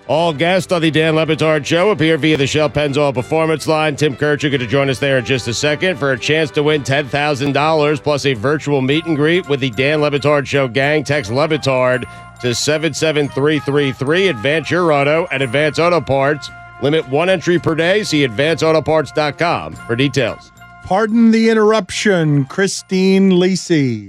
All guests on the Dan Le Batard Show appear via the Shell Pennzoil Performance Line. Tim Kircher going to join us there in just a second for a chance to win $10,000 plus a virtual meet and greet with the Dan Le Batard Show gang. Text Le Batard to 77333. Advance your auto at Advance Auto Parts. Limit one entry per day. See advanceautoparts.com for details. Pardon the interruption, Christine Lisi.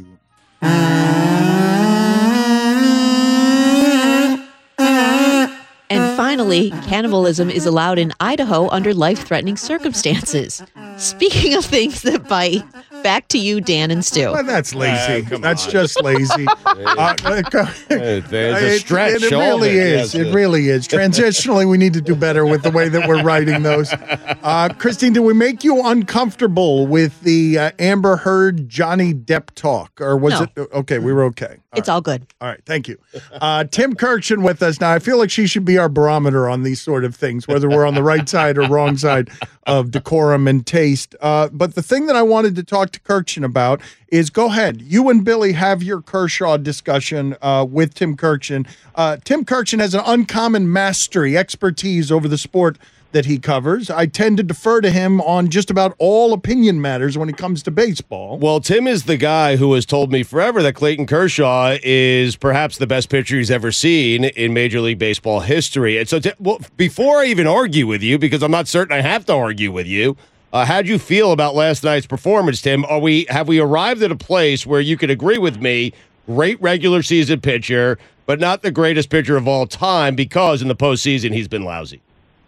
And finally, cannibalism is allowed in Idaho under life-threatening circumstances. Speaking of things that bite, back to you, Dan and Stu. Well, that's lazy. That's just lazy. It's a stretch. It really is. It really is. Transitionally, we need to do better with the way that we're writing those. Christine, did we make you uncomfortable with the Amber Heard, Johnny Depp talk? Or was it? Okay, we were okay. It's all good. All right, thank you. Tim Kirchen with us now. I feel like she should be our barometer on these sort of things, whether we're on the right side or wrong side of decorum and taste. But the thing that I wanted to talk to Kirchen about is, go ahead. You and Billy have your Kershaw discussion with Tim Kirchen. Tim Kirchen has an uncommon mastery, expertise over the sport that he covers. I tend to defer to him on just about all opinion matters when it comes to baseball. Well, Tim is the guy who has told me forever that Clayton Kershaw is perhaps the best pitcher he's ever seen in Major League Baseball history. And so, before I even argue with you, because I'm not certain I have to argue with you, how'd you feel about last night's performance, Tim? Have we arrived at a place where you could agree with me, great regular season pitcher, but not the greatest pitcher of all time because in the postseason he's been lousy?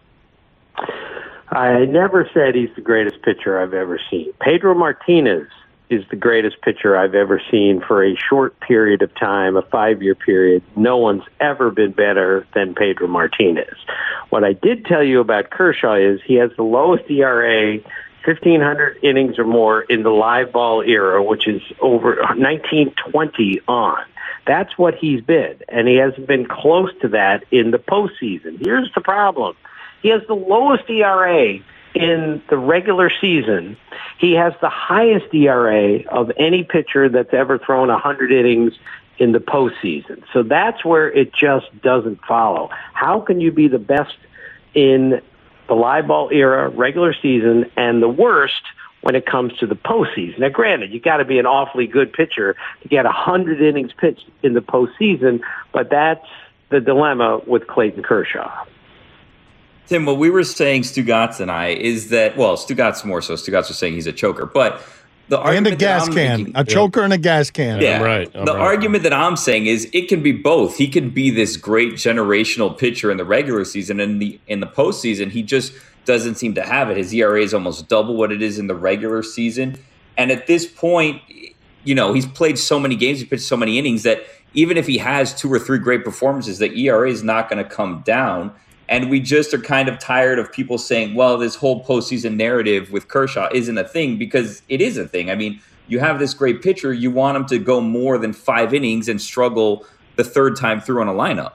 I never said he's the greatest pitcher I've ever seen. Pedro Martinez is the greatest pitcher I've ever seen for a short period of time, a 5-year period. No one's ever been better than Pedro Martinez. What I did tell you about Kershaw is he has the lowest ERA, 1,500 innings or more in the live ball era, which is over 1920 on. That's what he's been, and he hasn't been close to that in the postseason. Here's the problem. He has the lowest ERA in the regular season. He has the highest ERA of any pitcher that's ever thrown 100 innings in the postseason. So that's where it just doesn't follow. How can you be the best in the live ball era, regular season, and the worst when it comes to the postseason? Now, granted, you got to be an awfully good pitcher to get 100 innings pitched in the postseason, but that's the dilemma with Clayton Kershaw. Tim, what we were saying, Stugatz and I, is that, well, Stugatz more so. Stugatz was saying he's a choker, but the argument and a gas can, a choker and a gas can. Yeah, the argument that I'm saying is it can be both. He can be this great generational pitcher in the regular season, and in the postseason, he just doesn't seem to have it. His ERA is almost double what it is in the regular season, and at this point, you know, he's played so many games, he's pitched so many innings that even if he has 2 or 3 great performances, the ERA is not going to come down. And we just are kind of tired of people saying, well, this whole postseason narrative with Kershaw isn't a thing, because it is a thing. I mean, you have this great pitcher. You want him to go more than 5 innings and struggle the third time through on a lineup.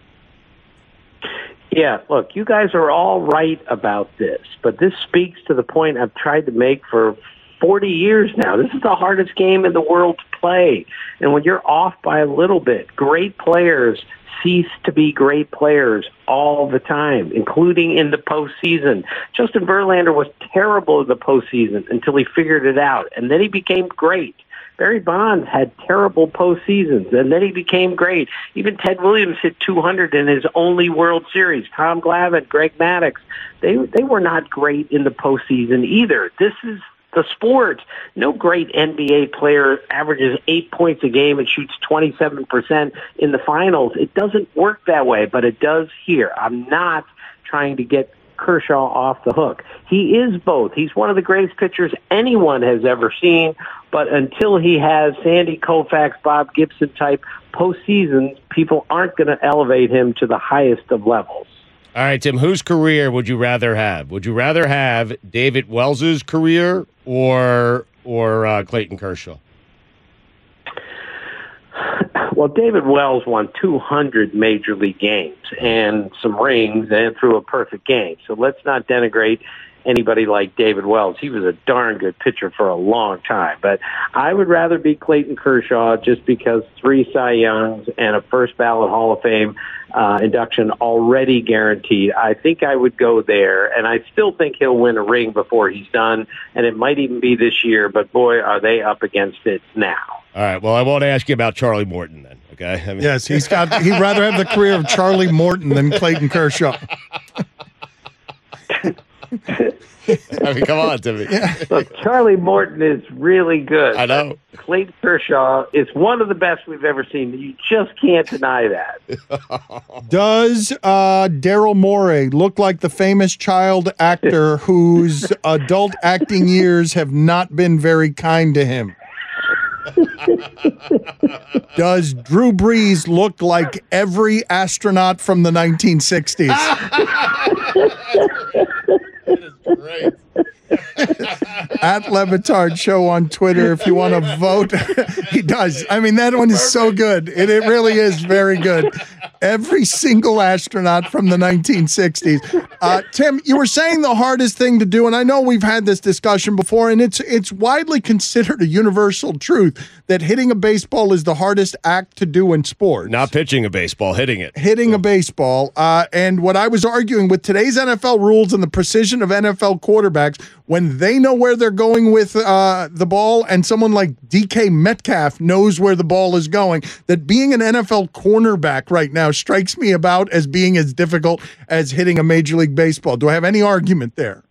Yeah, look, you guys are all right about this, but this speaks to the point I've tried to make for 40 years now. This is the hardest game in the world to play. And when you're off by a little bit, great players cease to be great players all the time, including in the postseason. Justin Verlander was terrible in the postseason until he figured it out, and then he became great. Barry Bonds had terrible postseasons, and then he became great. Even Ted Williams hit 200 in his only World Series. Tom Glavine, Greg Maddux, they were not great in the postseason either. This is the sport. No great NBA player averages 8 points a game and shoots 27% in the finals. It doesn't work that way, but it does here. I'm not trying to get Kershaw off the hook. He is both. He's one of the greatest pitchers anyone has ever seen, but until he has Sandy Koufax, Bob Gibson type postseasons, people aren't going to elevate him to the highest of levels. All right, Tim, whose career would you rather have? Would you rather have David Wells's career or Clayton Kershaw? Well, David Wells won 200 major league games and some rings and threw a perfect game. So let's not denigrate anybody like David Wells. He was a darn good pitcher for a long time. But I would rather be Clayton Kershaw just because 3 Cy Youngs and a first ballot Hall of Fame induction already guaranteed. I think I would go there, and I still think he'll win a ring before he's done, and it might even be this year, but boy, are they up against it now. All right, well, I won't ask you about Charlie Morton then, okay? I mean, Yes, he'd rather have the career of Charlie Morton than Clayton Kershaw. I mean, come on, Timmy. Look, Charlie Morton is really good. I know. Clayton Kershaw is one of the best we've ever seen. You just can't deny that. Does Daryl Morey look like the famous child actor whose adult acting years have not been very kind to him? Does Drew Brees look like every astronaut from the 1960s? Great. At Le Batard Show on Twitter if you want to vote. He does. I mean, that one is so good. It really is very good. Every single astronaut from the 1960s. Tim, you were saying the hardest thing to do, and I know we've had this discussion before, and it's widely considered a universal truth that hitting a baseball is the hardest act to do in sports. Not pitching a baseball, hitting it. Hitting a baseball. And what I was arguing with today's NFL rules and the precision of NFL quarterbacks, when they know where they're going with the ball and someone like DK Metcalf knows where the ball is going, that being an NFL cornerback right now strikes me about as being as difficult as hitting a Major League Baseball. Do I have any argument there?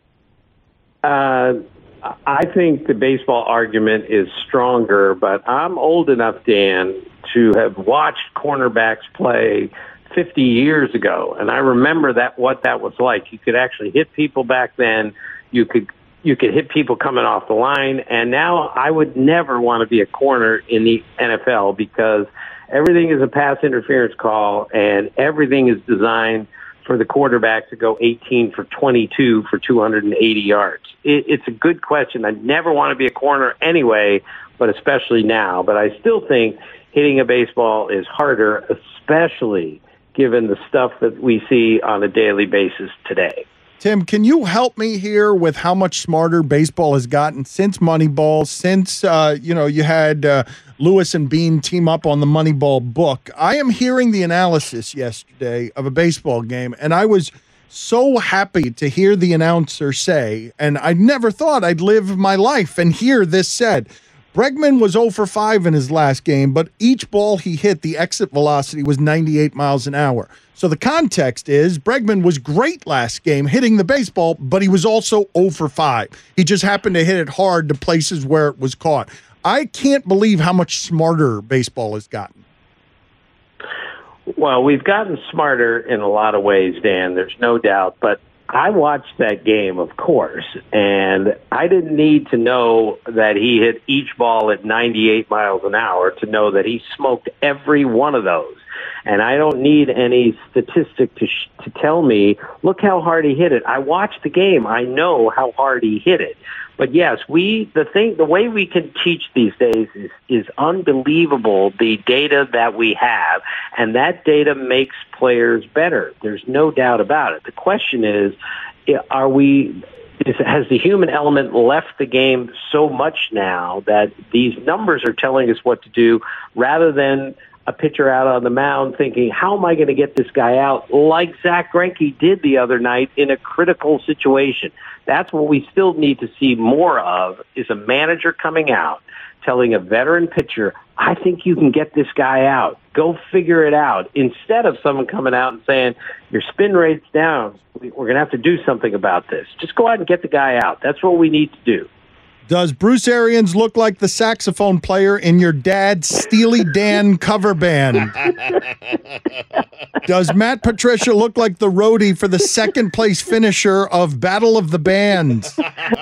I think the baseball argument is stronger, but I'm old enough, Dan, to have watched cornerbacks play 50 years ago, and I remember what that was like. You could actually hit people back then. You could hit people coming off the line, and now I would never want to be a corner in the NFL because everything is a pass interference call, and everything is designed for the quarterback to go 18 for 22 for 280 yards. It's a good question. I never want to be a corner anyway, but especially now. But I still think hitting a baseball is harder, especially given the stuff that we see on a daily basis today. Tim, can you help me here with how much smarter baseball has gotten since Moneyball, since, you had Lewis and Bean team up on the Moneyball book? I am hearing the analysis yesterday of a baseball game, and I was so happy to hear the announcer say, and I never thought I'd live my life and hear this said, Bregman was 0 for 5 in his last game, but each ball he hit, the exit velocity was 98 miles an hour. So the context is Bregman was great last game hitting the baseball, but he was also 0 for 5. He just happened to hit it hard to places where it was caught. I can't believe how much smarter baseball has gotten. Well, we've gotten smarter in a lot of ways, Dan, there's no doubt, but I watched that game, of course, and I didn't need to know that he hit each ball at 98 miles an hour to know that he smoked every one of those. And I don't need any statistic to tell me, look how hard he hit it. I watched the game. I know how hard he hit it. But yes, the way we can teach these days is unbelievable, the data that we have, and that data makes players better. There's no doubt about it. The question is, has the human element left the game so much now that these numbers are telling us what to do rather than a pitcher out on the mound thinking, how am I going to get this guy out, like Zach Greinke did the other night in a critical situation? That's what we still need to see more of, is a manager coming out telling a veteran pitcher, I think you can get this guy out. Go figure it out. Instead of someone coming out and saying, your spin rate's down. We're going to have to do something about this. Just go out and get the guy out. That's what we need to do. Does Bruce Arians look like the saxophone player in your dad's Steely Dan cover band? Does Matt Patricia look like the roadie for the second place finisher of Battle of the Bands?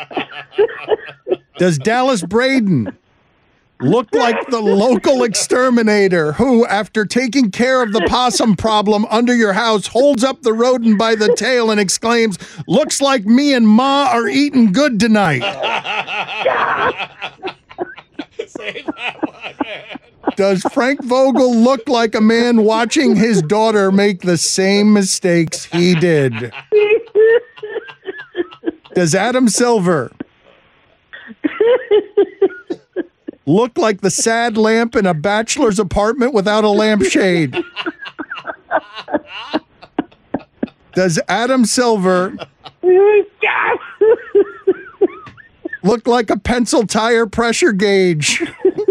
Does Dallas Braden look like the local exterminator who, after taking care of the possum problem under your house, holds up the rodent by the tail and exclaims, looks like me and Ma are eating good tonight? Save that one, man. Does Frank Vogel look like a man watching his daughter make the same mistakes he did? Does Adam Silver look like the sad lamp in a bachelor's apartment without a lampshade? Does Adam Silver look like a pencil tire pressure gauge?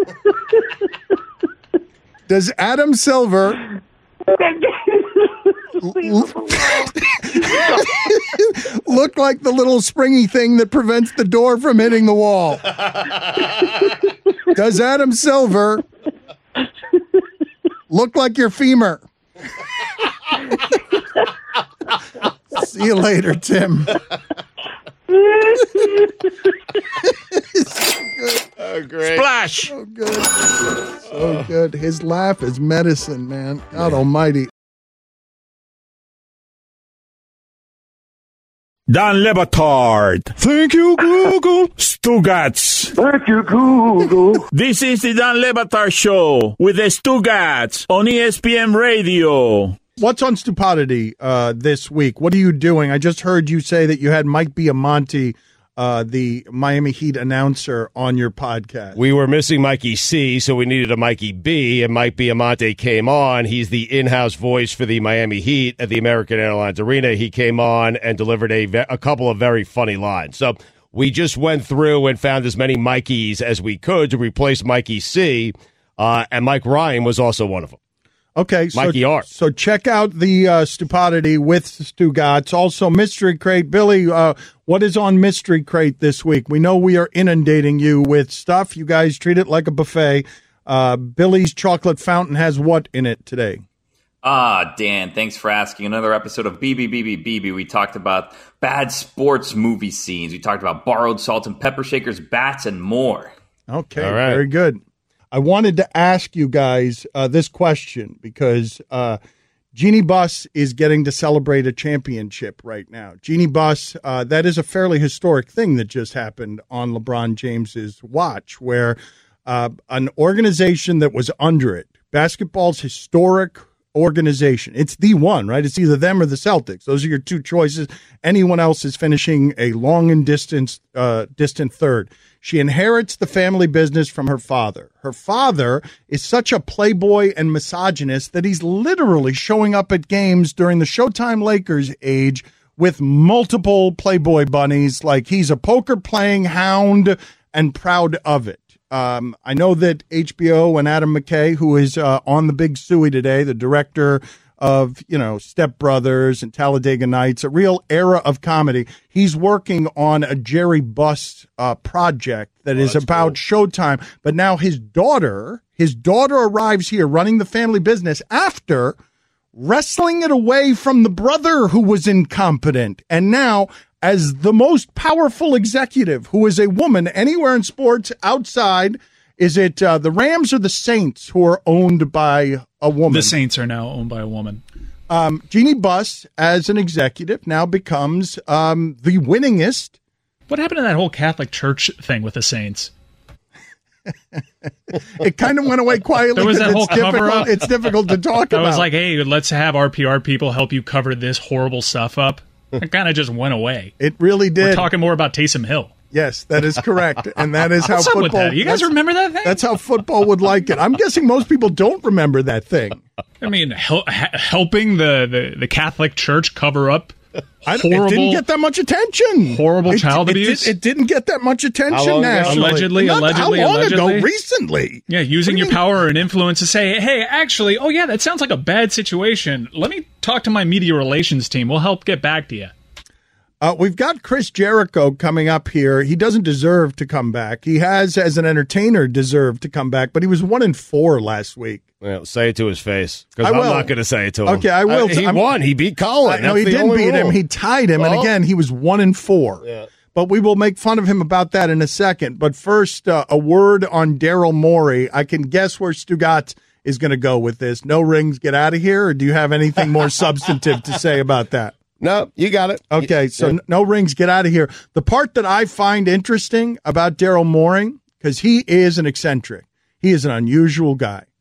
Does Adam Silver look like the little springy thing that prevents the door from hitting the wall? Does Adam Silver look like your femur? See you later, Tim. Oh, great. Splash! So good. So good. His laugh is medicine, man. God almighty. Don Le Batard. Thank you, Google. Stugatz. Thank you, Google. This is the Don Le Batard Show with the Stugatz on ESPN Radio. What's on Stupidity this week? What are you doing? I just heard you say that you had Mike Biamonte, the Miami Heat announcer, on your podcast. We were missing Mikey C, so we needed a Mikey B, and Mike Biamonte came on. He's the in-house voice for the Miami Heat at the American Airlines Arena. He came on and delivered a couple of very funny lines. So we just went through and found as many Mikeys as we could to replace Mikey C, and Mike Ryan was also one of them. Okay, Mikey R. So check out the Stupidity with Stugatz. Also, Mystery Crate. Billy, what is on Mystery Crate this week? We know we are inundating you with stuff. You guys treat it like a buffet. Billy's chocolate fountain has what in it today? Dan, thanks for asking. Another episode of BB. We talked about bad sports movie scenes. We talked about borrowed salt and pepper shakers, bats, and more. Okay, All right. Very good. I wanted to ask you guys this question because Jeannie Buss is getting to celebrate a championship right now. Jeannie Buss, that is a fairly historic thing that just happened on LeBron James's watch, where an organization that was under it, basketball's historic organization, it's the one, right? It's either them or the Celtics. Those are your two choices. Anyone else is finishing a long and distant third. She inherits the family business from her father. Her father is such a playboy and misogynist that he's literally showing up at games during the Showtime Lakers age with multiple Playboy bunnies. Like, he's a poker-playing hound and proud of it. I know that HBO and Adam McKay, who is on The Big Suey today, the director of, Step Brothers and Talladega Nights, a real era of comedy. He's working on a Jerry Buss project that is about Showtime. But now his daughter arrives here running the family business after wrestling it away from the brother who was incompetent. And now, as the most powerful executive, who is a woman anywhere in sports outside, is it the Rams or the Saints who are owned by a woman? The Saints are now owned by a woman. Jeannie Buss, as an executive, now becomes the winningest. What happened to that whole Catholic Church thing with the Saints? It kind of went away quietly. There was that whole cover-up. It's difficult to talk about. I was like, hey, let's have our PR people help you cover this horrible stuff up. It kind of just went away. It really did. We're talking more about Taysom Hill. Yes, that is correct. And that is how What's up football... with that? You guys remember that thing? That's how football would like it. I'm guessing most people don't remember that thing. I mean, helping the Catholic Church cover up horrible... It didn't get that much attention. Horrible child abuse? It didn't get that much attention nationally. Allegedly. How long ago? Recently. Yeah, using your power and influence to say, hey, actually, oh yeah, that sounds like a bad situation. Let me talk to my media relations team. We'll help get back to you. We've got Chris Jericho coming up here. He doesn't deserve to come back. He has, as an entertainer, deserved to come back, but he was 1-4 last week. Well, say it to his face, because I'm not going to say it to him. Okay, I will. He won. He beat Colin. No, he didn't beat him. He tied him, and again, he was 1-4. Yeah. But we will make fun of him about that in a second. But first, a word on Daryl Morey. I can guess where Stugatz is going to go with this. No rings, get out of here, or do you have anything more substantive to say about that? No, you got it. Okay, so no rings, get out of here. The part that I find interesting about Daryl Morey, because he is an eccentric. He is an unusual guy.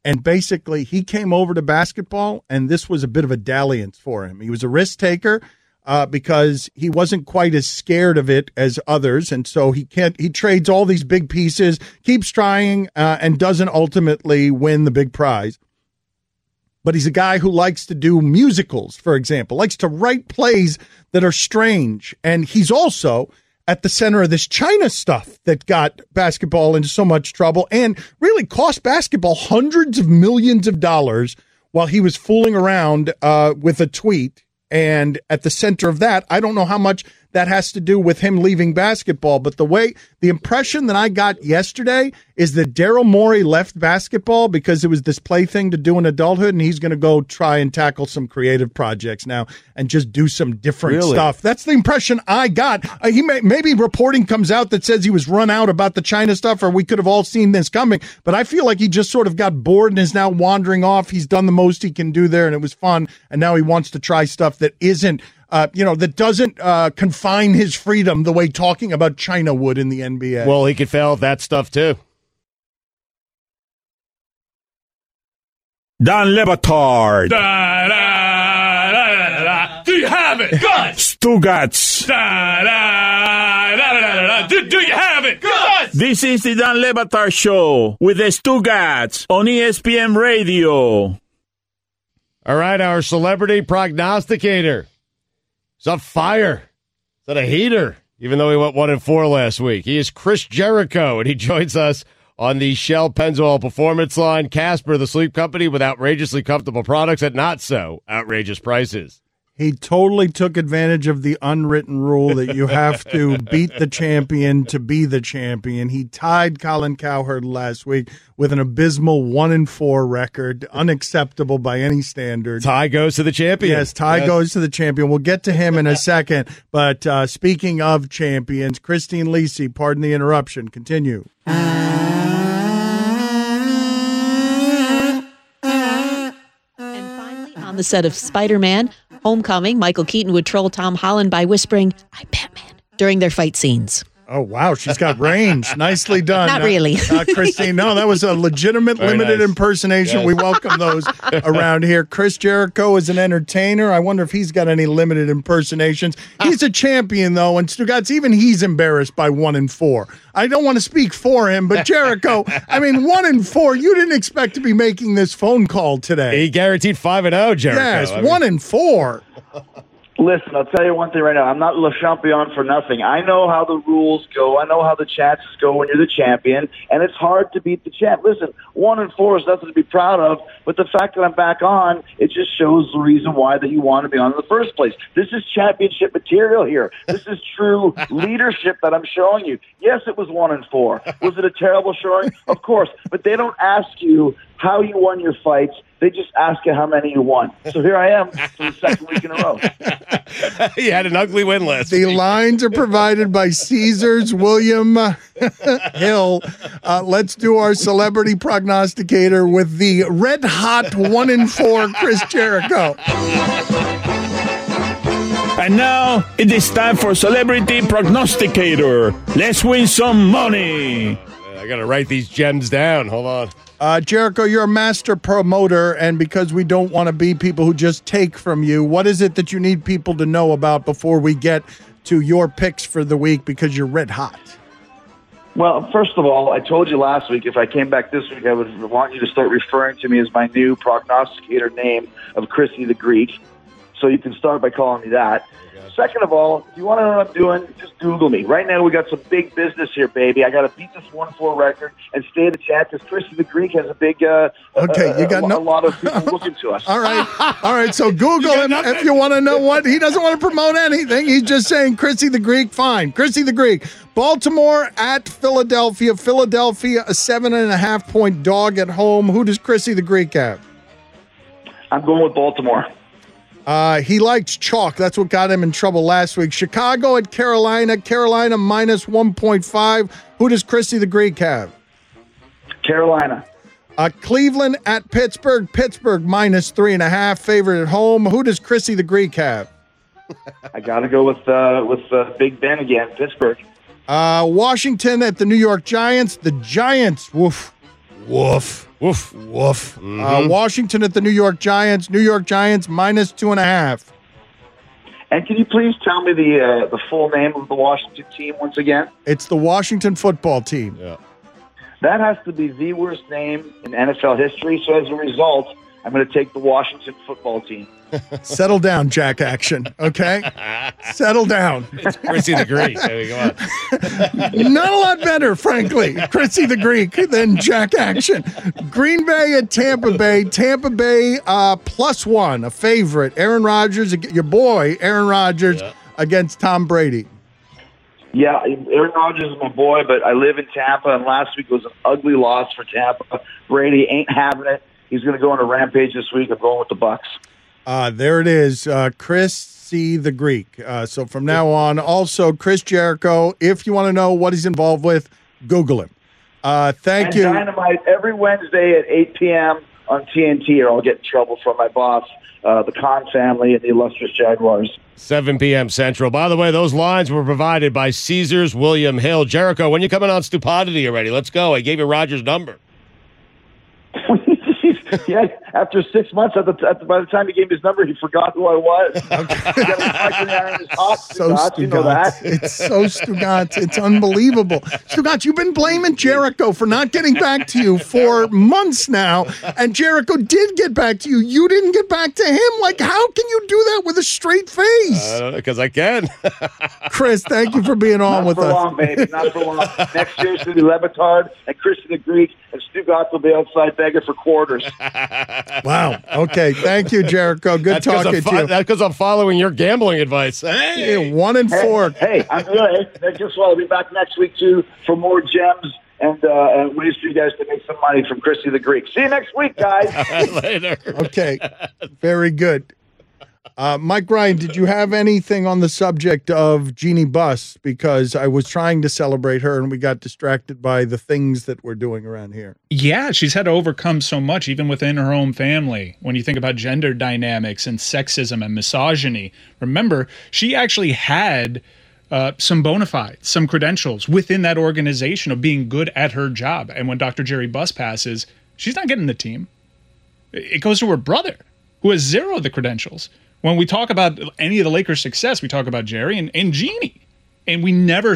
And basically, he came over to basketball, and this was a bit of a dalliance for him. He was a risk taker because he wasn't quite as scared of it as others, and so he trades all these big pieces, keeps trying, and doesn't ultimately win the big prize. But he's a guy who likes to do musicals, for example, likes to write plays that are strange, and he's also at the center of this China stuff that got basketball into so much trouble and really cost basketball hundreds of millions of dollars while he was fooling around with a tweet. And at the center of that, I don't know how much that has to do with him leaving basketball, but the impression that I got yesterday is that Daryl Morey left basketball because it was this plaything to do in adulthood, and he's going to go try and tackle some creative projects now and just do some different stuff. That's the impression I got. Maybe reporting comes out that says he was run out about the China stuff, or we could have all seen this coming, but I feel like he just sort of got bored and is now wandering off. He's done the most he can do there, and it was fun, and now he wants to try stuff that isn't that doesn't confine his freedom the way talking about China would in the NBA. Well, he could fail at that stuff, too. Dan Le Batard. Da, da, da, da, da. Do you have it? Good. Stugats. Da, da, da, da, da, da. Do you have it? Good. This is the Dan Le Batard Show with the Stugats on ESPN Radio. All right, our celebrity prognosticator. It's on fire. It's on a heater, even though he went 1-4 last week. He is Chris Jericho, and he joins us on the Shell Pennzoil Performance Line. Casper, the sleep company with outrageously comfortable products at not so outrageous prices. He totally took advantage of the unwritten rule that you have to beat the champion to be the champion. He tied Colin Cowherd last week with an abysmal 1-4 record, unacceptable by any standard. Tie goes to the champion. Yes, tie goes to the champion. We'll get to him in a second. But speaking of champions, Christine Lisi, pardon the interruption. Continue. On the set of Spider-Man Homecoming, Michael Keaton would troll Tom Holland by whispering, "I'm Batman," during their fight scenes. Oh, wow. She's got range. Nicely done. Not really. Christine. No, that was a legitimate, limited impersonation. Yes. We welcome those around here. Chris Jericho is an entertainer. I wonder if he's got any limited impersonations. He's a champion, though, and Stugats, even he's embarrassed by 1-4. I don't want to speak for him, but Jericho, 1-4, you didn't expect to be making this phone call today. He guaranteed 5-0, Jericho. Yes, 1-4. Listen, I'll tell you one thing right now. I'm not Le Champion for nothing. I know how the rules go. I know how the chances go when you're the champion, and it's hard to beat the champ. Listen, 1-4 is nothing to be proud of, but the fact that I'm back on, it just shows the reason why that you want to be on in the first place. This is championship material here. This is true leadership that I'm showing you. Yes, it was 1-4. Was it a terrible showing? Of course, but they don't ask you how you won your fights. They just ask you how many you won. So here I am for the second week in a row. He had an ugly win last week. The lines are provided by Caesars William Hill. Let's do our celebrity prognosticator with the red-hot 1-4 Chris Jericho. And now it is time for Celebrity Prognosticator. Let's win some money. I got to write these gems down. Hold on. Jericho, you're a master promoter, and because we don't want to be people who just take from you, what is it that you need people to know about before we get to your picks for the week, because you're red hot? Well, first of all, I told you last week, if I came back this week, I would want you to start referring to me as my new prognosticator name of Chrissy the Greek. So you can start by calling me that. Second of all, if you want to know what I'm doing, just Google me. Right now, we got some big business here, baby. I got to beat this 1-4 record and stay the champ, because Chrissy the Greek has a big, a lot of people looking to us. All right. So Google him if you want to know what. He doesn't want to promote anything. He's just saying Chrissy the Greek. Fine. Chrissy the Greek. Baltimore at Philadelphia. Philadelphia, a 7.5-point dog at home. Who does Chrissy the Greek have? I'm going with Baltimore. He likes chalk. That's what got him in trouble last week. Chicago at Carolina. Carolina minus 1.5. Who does Chrissy the Greek have? Carolina. Cleveland at Pittsburgh. Pittsburgh minus 3.5. Favorite at home. Who does Chrissy the Greek have? I got to go with Big Ben again. Pittsburgh. Washington at the New York Giants. The Giants. Woof. Woof. Woof. Washington at the New York Giants. New York Giants -2.5. And can you please tell me the full name of the Washington team once again? It's the Washington football team. Yeah. That has to be the worst name in NFL history. So as a result, I'm going to take the Washington football team. Settle down, Jack Action. Okay? Settle down. It's Chrissy the Greek. There we go. Not a lot better, frankly, Chrissy the Greek, than Jack Action. Green Bay at Tampa Bay. Tampa Bay +1, a favorite. Aaron Rodgers, your boy, Aaron Rodgers, against Tom Brady. Yeah, Aaron Rodgers is my boy, but I live in Tampa, and last week was an ugly loss for Tampa. Brady ain't having it. He's going to go on a rampage this week. I'm going with the Bucks. There it is, Chris C. the Greek. So from now on, also Chris Jericho, if you want to know what he's involved with, Google him. Thank you. Dynamite every Wednesday at 8 p.m. on TNT, or I'll get in trouble from my boss, the Khan family and the illustrious Jaguars. 7 p.m. Central. By the way, those lines were provided by Caesars William Hill. Jericho, when you coming on Stupidity already? Let's go. I gave you Roger's number. Yeah, after 6 months, by the time he gave me his number, he forgot who I was. So Stugotz. It's so Stugotz. It's unbelievable. Stugotz, you've been blaming Jericho for not getting back to you for months now, and Jericho did get back to you. You didn't get back to him. Like, how can you do that with a straight face? Because I can. Chris, thank you for being on with us. Not for long, baby. Not for long. Next year, it's going to be Levitard and Christian the Greek, and Stugotz will be outside begging for quarters. Wow. Okay. Thank you, Jericho. Good talking to you. That's because I'm following your gambling advice. Hey. 1 and 4. Hey, I'm good. Guess what? I'll be back next week, too, for more gems and ways for you guys to make some money from Christy the Greek. See you next week, guys. Later. Okay. Very good. Mike Ryan, did you have anything on the subject of Jeannie Buss? Because I was trying to celebrate her and we got distracted by the things that we're doing around here. Yeah, she's had to overcome so much, even within her own family. When you think about gender dynamics and sexism and misogyny, remember, she actually had some bona fides, some credentials within that organization of being good at her job. And when Dr. Jerry Buss passes, she's not getting the team. It goes to her brother, who has zero of the credentials. When we talk about any of the Lakers' success, we talk about Jerry and Jeannie. And we never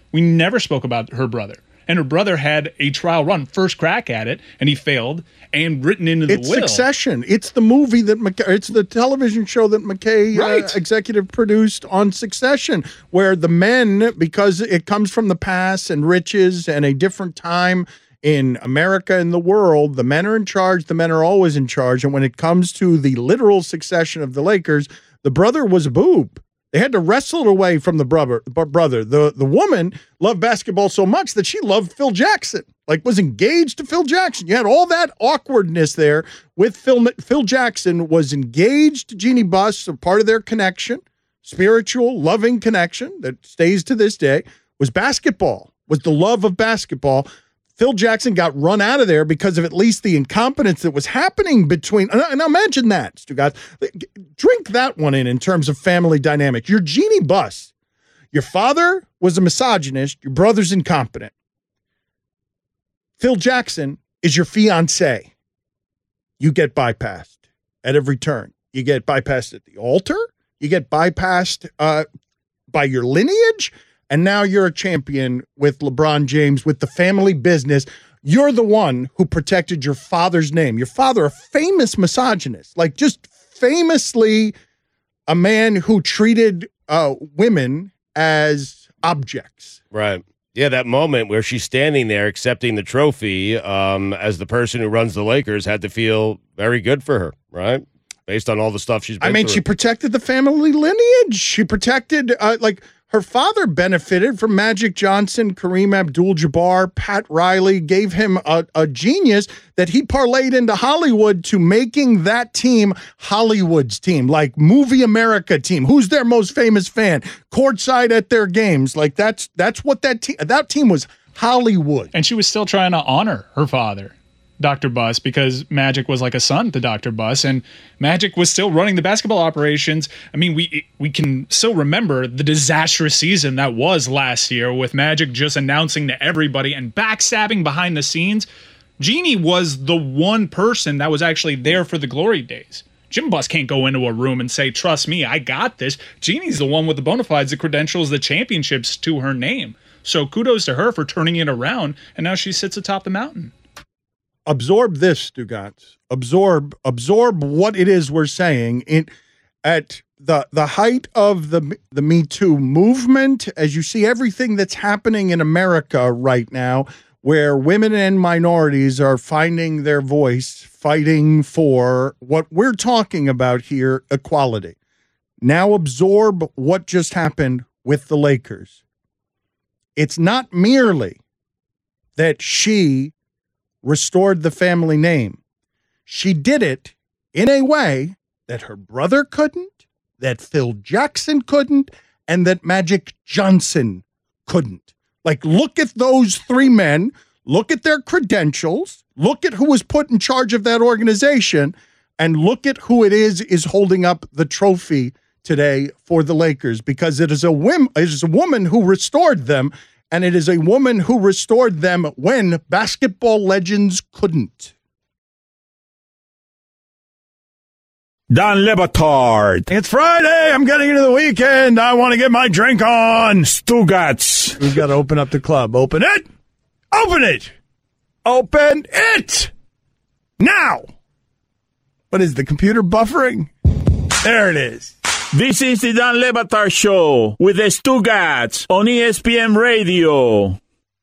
spoke about her brother. And her brother had a trial run, first crack at it, and he failed, and written into the will. It's Succession. It's the movie it's the television show that McKay executive produced on Succession, where the men, because it comes from the past and riches and a different time in America and the world, the men are in charge. The men are always in charge. And when it comes to the literal succession of the Lakers, the brother was a boob. They had to wrestle it away from the brother. The woman loved basketball so much that she loved Phil Jackson, like was engaged to Phil Jackson. You had all that awkwardness there with Phil Jackson was engaged to Jeannie Buss, a part of their connection, spiritual, loving connection that stays to this day, was basketball, was the love of basketball. Phil Jackson got run out of there because of at least the incompetence that was happening between. And imagine that, Stugotz. Drink that one in terms of family dynamic. You're Jeannie Buss. Your father was a misogynist. Your brother's incompetent. Phil Jackson is your fiancé. You get bypassed at every turn. You get bypassed at the altar. You get bypassed by your lineage. And now you're a champion with LeBron James, with the family business. You're the one who protected your father's name. Your father, a famous misogynist, like just famously a man who treated women as objects. Right. Yeah, that moment where she's standing there accepting the trophy as the person who runs the Lakers had to feel very good for her, right? Based on all the stuff she's been through. She protected the family lineage. She protected, her father benefited from Magic Johnson, Kareem Abdul-Jabbar, Pat Riley, gave him a genius that he parlayed into Hollywood to making that team Hollywood's team, like Movie America team. Who's their most famous fan? Courtside at their games. Like that's what that team was, Hollywood. And she was still trying to honor her father, Dr. Buss, because Magic was like a son to Dr. Buss, and Magic was still running the basketball operations. I mean, we can still remember the disastrous season that was last year with Magic just announcing to everybody and backstabbing behind the scenes. Jeannie was the one person that was actually there for the glory days. Jim Buss can't go into a room and say, trust me, I got this. Jeannie's the one with the bona fides, the credentials, the championships to her name. So kudos to her for turning it around, and now she sits atop the mountain. Absorb this, Stugotz. Absorb what it is we're saying. At the height of the Me Too movement, as you see everything that's happening in America right now, where women and minorities are finding their voice, fighting for what we're talking about here, equality. Now absorb what just happened with the Lakers. It's not merely that she restored the family name. She did it in a way that her brother couldn't, that Phil Jackson couldn't, and that Magic Johnson couldn't. Like, look at those three men, look at their credentials, look at who was put in charge of that organization, and look at who it is holding up the trophy today for the Lakers, because it is a woman who restored them, and it is a woman who restored them when basketball legends couldn't. Don Le Batard. It's Friday. I'm getting into the weekend. I want to get my drink on. Stugotz. We've got to open up the club. Open it. Open it. Open it. Now. What is the computer buffering? There it is. This is the Don Le Batard Show with the Stugotz on ESPN Radio.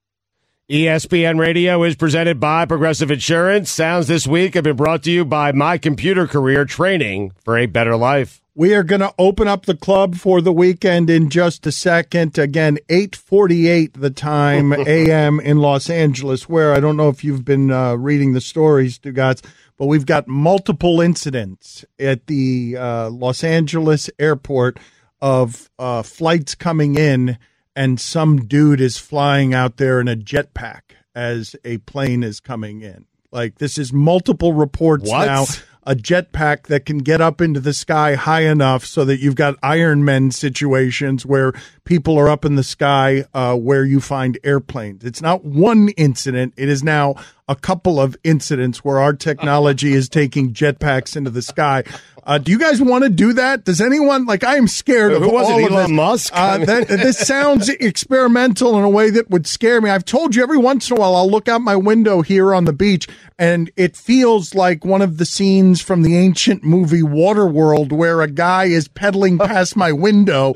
ESPN Radio is presented by Progressive Insurance. Sounds this week have been brought to you by My Computer Career, training for a better life. We are going to open up the club for the weekend in just a second. Again, 8:48 the time a.m. in Los Angeles, where I don't know if you've been reading the stories, Stugotz, but we've got multiple incidents at the Los Angeles airport of flights coming in, and some dude is flying out there in a jetpack as a plane is coming in. Like, this is multiple reports now. A jetpack that can get up into the sky high enough so that you've got Iron Man situations where people are up in the sky where you find airplanes. It's not one incident. It is now a couple of incidents where our technology is taking jetpacks into the sky. Do you guys want to do that? Does anyone, like, I am scared of all of this. Elon Musk? This sounds experimental in a way that would scare me. I've told you every once in a while I'll look out my window here on the beach and it feels like one of the scenes from the ancient movie Waterworld where a guy is pedaling past my window,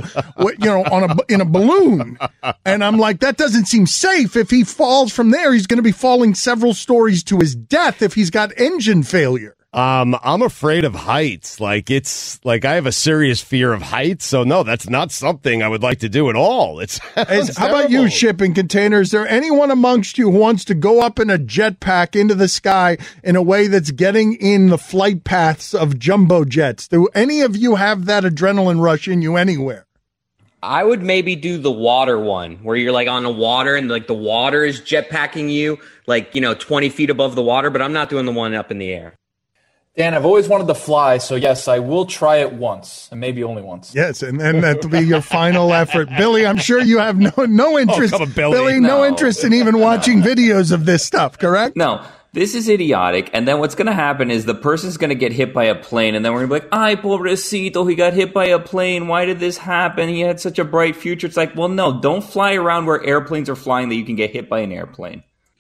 in a balloon. And I'm like, that doesn't seem safe. If he falls from there, he's going to be falling several stories to his death if he's got engine failure. I'm afraid of heights. Like, it's like I have a serious fear of heights. So no, that's not something I would like to do at all. How about you, shipping containers? Is there anyone amongst you who wants to go up in a jetpack into the sky in a way that's getting in the flight paths of jumbo jets? Do any of you have that adrenaline rush in you anywhere? I would maybe do the water one where you're like on the water and like the water is jetpacking you like, 20 feet above the water, but I'm not doing the one up in the air. Dan, I've always wanted to fly, so yes, I will try it once, and maybe only once. Yes, and that'll be your final effort. Billy, I'm sure you have no interest. Oh, come on, Billy. No interest in even watching videos of this stuff, correct? No, this is idiotic. And then what's going to happen is the person's going to get hit by a plane, and then we're going to be like, ay, pobrecito, he got hit by a plane. Why did this happen? He had such a bright future. It's like, well, no, don't fly around where airplanes are flying that you can get hit by an airplane.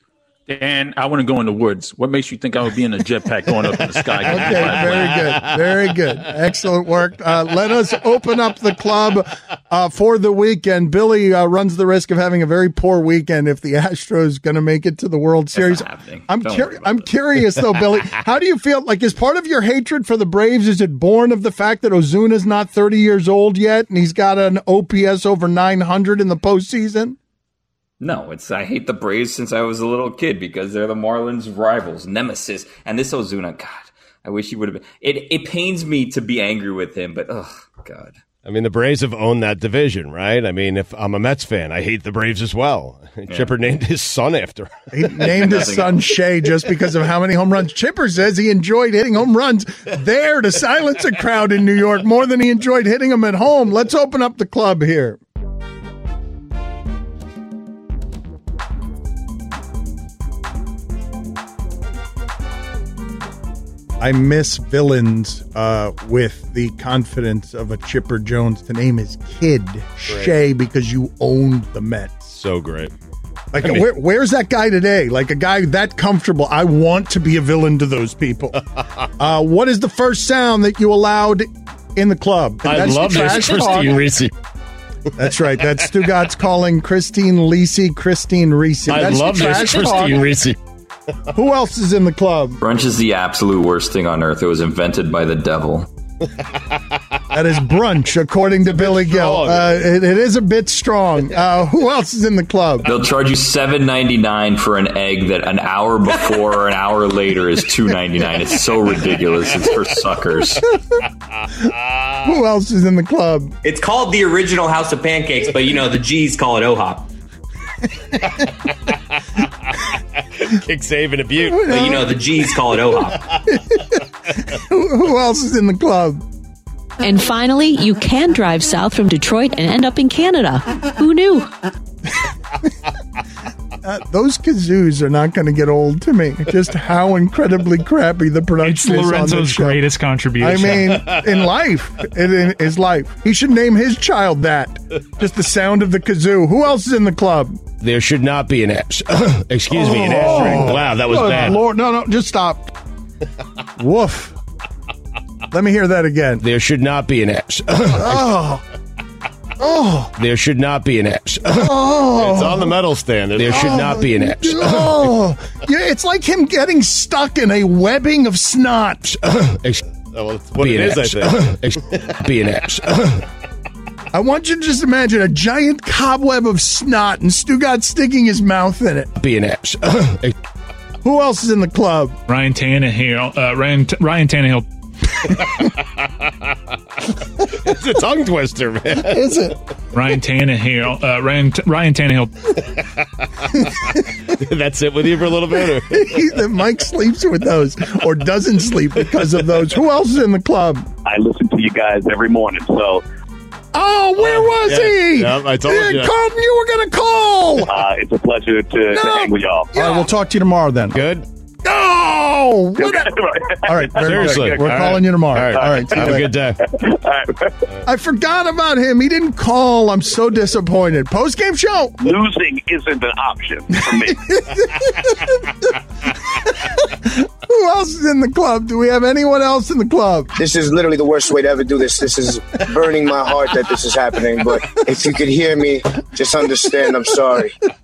Dan, I want to go in the woods. What makes you think I would be in a jetpack going up in the sky? Okay, very good. Excellent work. Let us open up the club for the weekend. Billy runs the risk of having a very poor weekend if the Astros going to make it to the World Series. I'm curious, though, Billy. How do you feel? Like, is part of your hatred for the Braves, is it born of the fact that Ozuna's not 30 years old yet and he's got an OPS over 900 in the postseason? No, I hate the Braves since I was a little kid because they're the Marlins' rivals, nemesis. And this Ozuna, God, I wish he would have been. It pains me to be angry with him, but oh, God. I mean, the Braves have owned that division, right? I mean, if I'm a Mets fan, I hate the Braves as well. Yeah. Chipper named his son after him. He named his son Shea just because of how many home runs. Chipper says he enjoyed hitting home runs there to silence a crowd in New York more than he enjoyed hitting them at home. Let's open up the club here. I miss villains with the confidence of a Chipper Jones to name his kid Shea because you owned the Mets. So great. Like, where's that guy today? Like a guy that comfortable. I want to be a villain to those people. What is the first sound that you allowed in the club? I love this, Christine Reese. That's right. That's Stugatz calling Christine Reese. I love this, Christine Reese. Who else is in the club? Brunch is the absolute worst thing on earth. It was invented by the devil. That is brunch, according to Billy Gill. It is a bit strong. Who else is in the club? They'll charge you $7.99 for an egg that an hour before or an hour later is $2.99. It's so ridiculous. It's for suckers. Who else is in the club? It's called the original House of Pancakes, but the G's call it OHOP. Kick Saban a Butte. But the G's call it OHOP. Who else is in the club? And finally, you can drive south from Detroit and end up in Canada. Who knew? Those kazoos are not going to get old to me. Just how incredibly crappy the production is on Lorenzo's this show. greatest contribution. I mean, in life, in his life, he should name his child that. Just the sound of the kazoo. Who else is in the club? There should not be an excuse me, an asterisk. Wow, that was bad. Lord, no, just stop. Woof. Let me hear that again. There should not be an There should not be an It's on the metal stand. There should not be an Yeah, it's like him getting stuck in a webbing of snot. That's what it is, I think. Be an I want you to just imagine a giant cobweb of snot and Stugatz sticking his mouth in it. Be an Who else is in the club? Ryan Tannehill. Ryan Tannehill. It's a tongue twister, man. Is it? Ryan Tannehill. Ryan Tannehill. That's it with you for a little bit? Mike sleeps with those or doesn't sleep because of those. Who else is in the club? I listen to you guys every morning, so... Oh, where was he? Yep, I told you. Carlton, you were going to call. It's a pleasure to hang with y'all. All right, we'll talk to you tomorrow then. Good? No! All right, seriously. Good. We're calling you tomorrow. All right. Have a good day. I forgot about him. He didn't call. I'm so disappointed. Post-game show. Losing isn't an option for me. Who else is in the club? Do we have anyone else in the club? This is literally the worst way to ever do this. This is burning my heart that this is happening. But if you could hear me, just understand I'm sorry.